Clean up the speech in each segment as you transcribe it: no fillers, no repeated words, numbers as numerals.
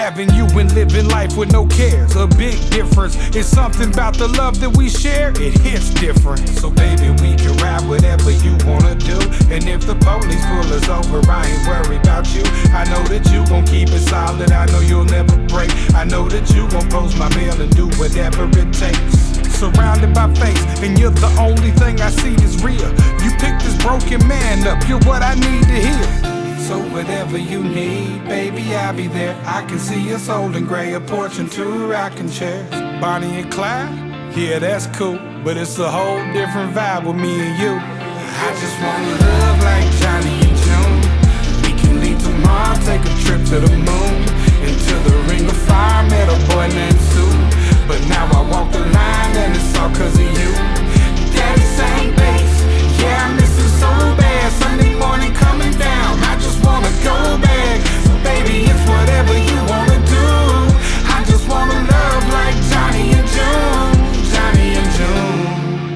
having you and living life with no cares. A big difference. It's something about the love that we share, it hits different. So baby, we can ride whatever you wanna do. And if the police pull us over, I ain't worried about you. I know that you gon' keep it solid, I know you'll never break. I know that you gon' post my mail and do whatever it takes. Surrounded by faith, and you're the only thing I see that's real. You picked this broken man up, you're what I need to hear. So whatever you need, baby, I'll be there. I can see us holding gray, a porch and two rocking chairs. Bonnie and Clyde, yeah, that's cool, but it's a whole different vibe with me and you. I just wanna love like Johnny and June. We can leave tomorrow, take a trip to the moon. Into the ring of fire, met a boy named Sue. But now I walk the line and it's all cause of you. Daddy sang bass, yeah, I miss him so bad. Sunday morning coming down, I just wanna go back. So baby, it's whatever you wanna do. I just wanna love like Johnny and June. Johnny and June.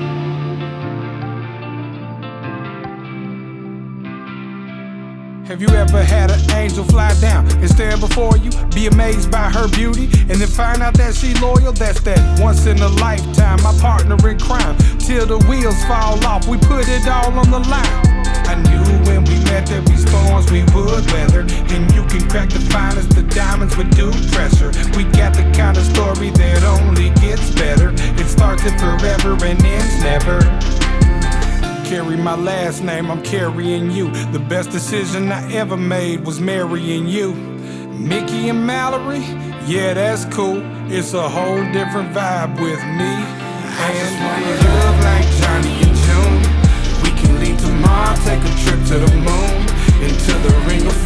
Have you ever had an angel fly down and stand before you, be amazed by her beauty, and then find out that she loyal? That's that once in a lifetime, my partner in crime. Till the wheels fall off, we put it all on the line. I knew when we met there'd be storms we would weather, and you can crack the finest, the diamonds with due pressure. We got the kind of story that only gets better. It starts it forever and ends never. Carry my last name, I'm carrying you. The best decision I ever made was marrying you. Mickey and Mallory, yeah, that's cool. It's a whole different vibe with me. I just wanna love like Johnny and June. We can leave tomorrow, take a trip to the moon. Into the ring of